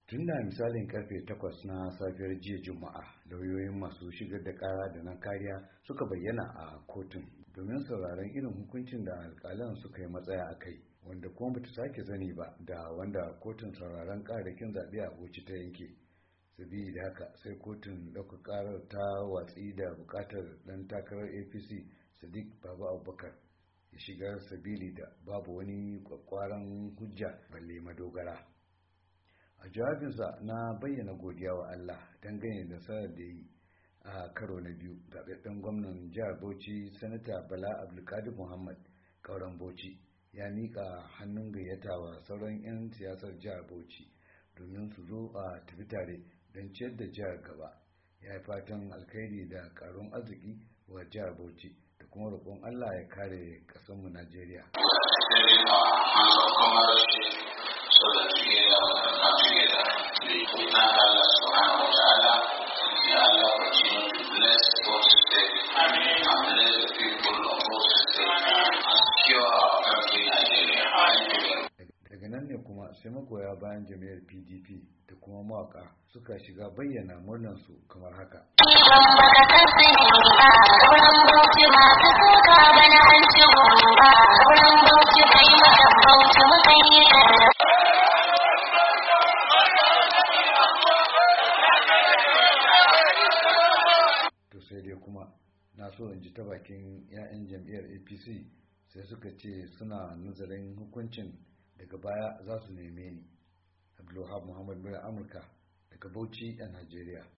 Tun da misalin karfe 8 na safiyar jiya Juma'a, lauyoyin masu shigar da kara da na kariya suka bayyana a kotun domin sauraron irin hukuncin da alkalan suka yi matsaya a kai, wanda kuma bata sake zani ba da wanda kotun sauraron kararrakin zaɓe a Bauchi ta yanke. Sabida haka sai kotun ɗaukar karar ta watsi da buƙatar ɗan takarar APC Sadiq Baba Abubakar ya shigar sabili da babu wani kwakwaran hujja balle madogara. A jawabinsa na bayyana godiya wa Allah dangane da nasarar da yi a karo na biyu, zaɓaɓɓen gwamnan jihar Bauchi Sanata Bala Abdulkadir Muhammad Kauran Bauchi ya miƙa hannun gayyata wa sauran 'yan siyasar jihar Bauchi domin su zo a tafi tare don ciyar da jihar gaba. Ya yi fatan alkhairi da ƙaruwar arziki wa jihar Bauchi da kuma roƙon Allah ya kare ƙasarmu Najeriya. So that together we can come together. We thank Allah subhanahu wa ta'ala. May Allah continue to bless both states and bless the people of both states and secure our country Nigeria. Daga nan ne kuma sai magoya bayan jami'ar PDP da kuma mawaka suka shiga bayyana murnarsu kamar haka. Sai dai kuma na so in ji ta bakin 'ya'yan jam'iyyar APC sai suka ce suna nazarin hukuncin daga baya za su neme ni. Abdulwahab Muhammad Mura Amurka daga Bauchi a Najeriya.